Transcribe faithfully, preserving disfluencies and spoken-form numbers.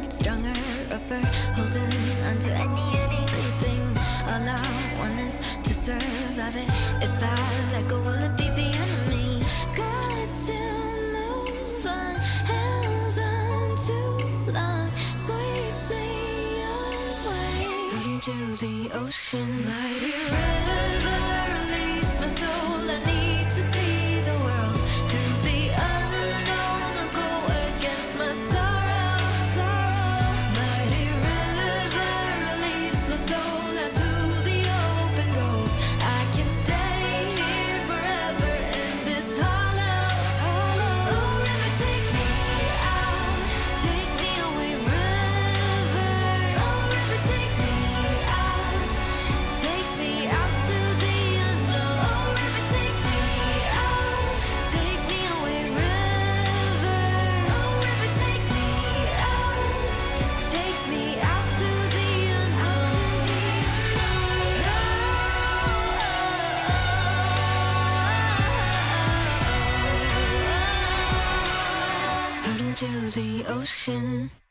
stronger, rougher, holding onto anything. All I want is to survive it. If I let go, will it be the enemy? Got to move on, held on too long. Sweep me away out into the ocean. Mighty river, release my soul. I need to see the world. To the unknown, I'll go against my sorrow. Mighty river, release my soul out to the open road. I can stay here forever in this hollow. Oh, river, take me out, take me away, river. Oh, river, take me out, take me out to the unknown. Oh, river, take me out, take me away, river. Oh, river, take me out, take me out to the unknown. Out into the ocean.